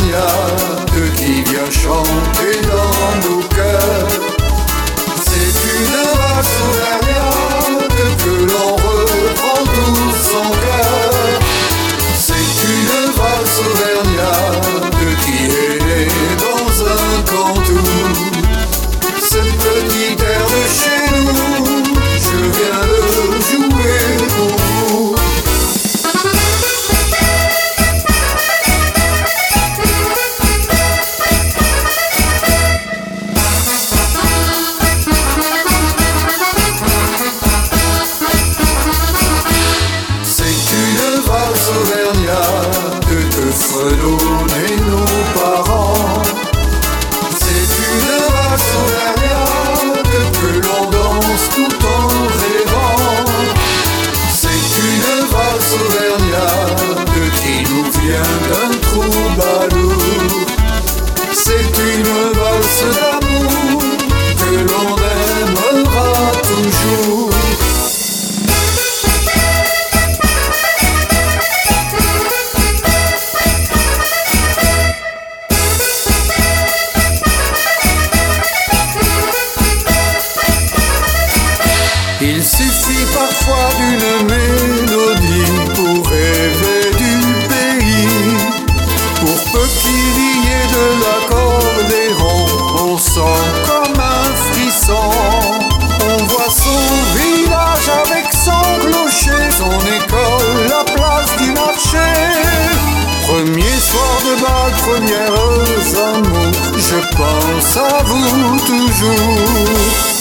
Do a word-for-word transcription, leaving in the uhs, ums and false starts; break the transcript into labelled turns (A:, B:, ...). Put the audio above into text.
A: auvergnate qui vient chanter dans nos cœurs. C'est une valse auvergnate que l'on reprend tout son cœur. C'est une valse auvergnate qui est née dans un cantou. Cette petite air de chez nous, je viens le jouer pour vous. Auvergnate que fredonnaient nos parents. C'est une valse auvergnate que l'on danse tout en rêvant. C'est une valse auvergnate qui nous vient d'un troubadour. C'est une valse d'amour que l'on aimera toujours. Il suffit parfois d'une mélodie pour rêver du pays. Pour peu qu'il y ait de l'accordéon, on sent comme un frisson. On voit son village avec son clocher, son école, la place du marché. Premier soir de bal, premières amours, je pense à vous toujours.